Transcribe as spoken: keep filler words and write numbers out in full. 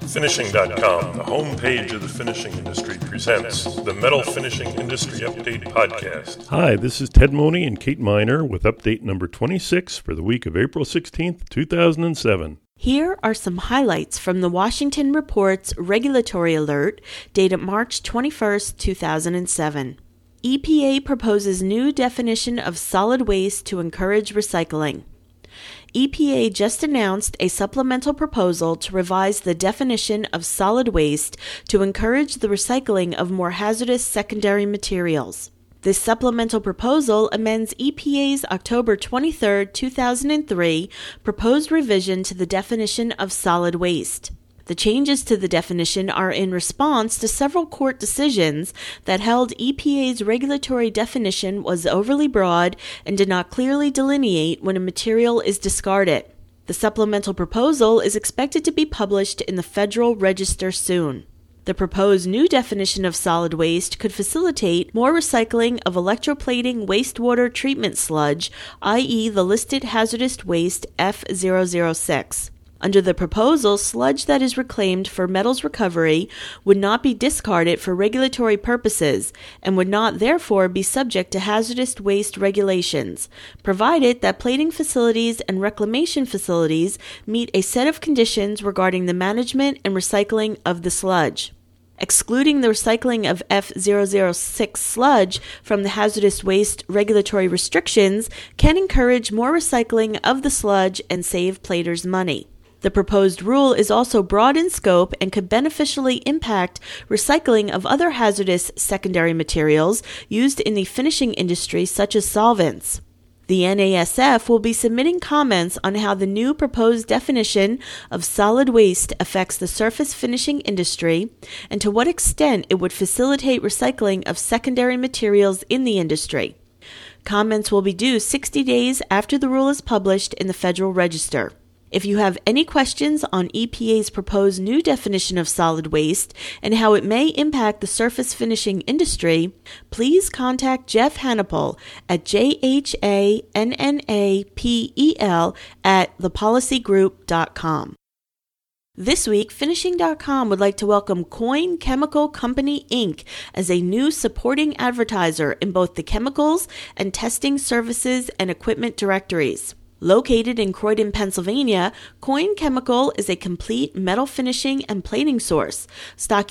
Finishing dot com, the homepage of the finishing industry, presents the Metal Finishing Industry Update Podcast. Hi, this is Ted Mooney and Kate Miner with update number twenty-six for the week of April sixteenth, two thousand seven. Here are some highlights from the Washington Report's Regulatory Alert dated March twenty-first, two thousand seven. E P A proposes new definition of solid waste to encourage recycling. E P A just announced a supplemental proposal to revise the definition of solid waste to encourage the recycling of more hazardous secondary materials. This supplemental proposal amends E P A's October twenty-third, two thousand three proposed revision to the definition of solid waste. The changes to the definition are in response to several court decisions that held E P A's regulatory definition was overly broad and did not clearly delineate when a material is discarded. The supplemental proposal is expected to be published in the Federal Register soon. The proposed new definition of solid waste could facilitate more recycling of electroplating wastewater treatment sludge, that is the listed hazardous waste F zero zero six. Under the proposal, sludge that is reclaimed for metals recovery would not be discarded for regulatory purposes and would not therefore be subject to hazardous waste regulations, provided that plating facilities and reclamation facilities meet a set of conditions regarding the management and recycling of the sludge. Excluding the recycling of F zero zero six sludge from the hazardous waste regulatory restrictions can encourage more recycling of the sludge and save platers money. The proposed rule is also broad in scope and could beneficially impact recycling of other hazardous secondary materials used in the finishing industry, such as solvents. The N A S F will be submitting comments on how the new proposed definition of solid waste affects the surface finishing industry and to what extent it would facilitate recycling of secondary materials in the industry. Comments will be due sixty days after the rule is published in the Federal Register. If you have any questions on E P A's proposed new definition of solid waste and how it may impact the surface finishing industry, please contact Jeff Hannapel at J H A N N A P E L at the policy group dot com. This week, Finishing dot com would like to welcome Coin Chemical Company, Incorporated as a new supporting advertiser in both the chemicals and testing services and equipment directories. Located in Croydon, Pennsylvania, Coin Chemical is a complete metal finishing and plating source, stocking